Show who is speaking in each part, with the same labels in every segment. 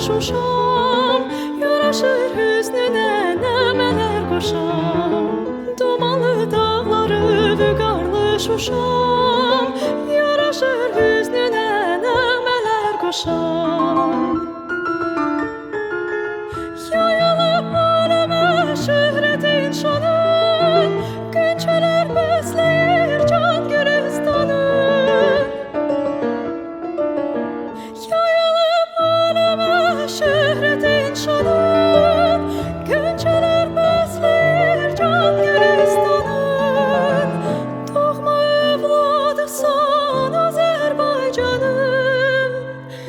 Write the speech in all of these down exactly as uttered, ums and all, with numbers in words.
Speaker 1: Şuşam, yaraşır hüznüne nəmələr qoşam. Dumanlı dağları vüqarlı Şuşam, yaraşır hüznüne nəmələr qoşam. Yayılıb aləmə şöhrətin şanın, qönçələr bəsləyir can gülüstanın. Yayılıb aləmə şöhrətin şanın, qönçələr bəsləyir can gülüstanın. Doğma övladısan Azərbaycanın,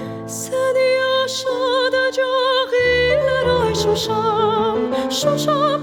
Speaker 1: səni yaşadacaq illər ay Şuşam, Şuşam.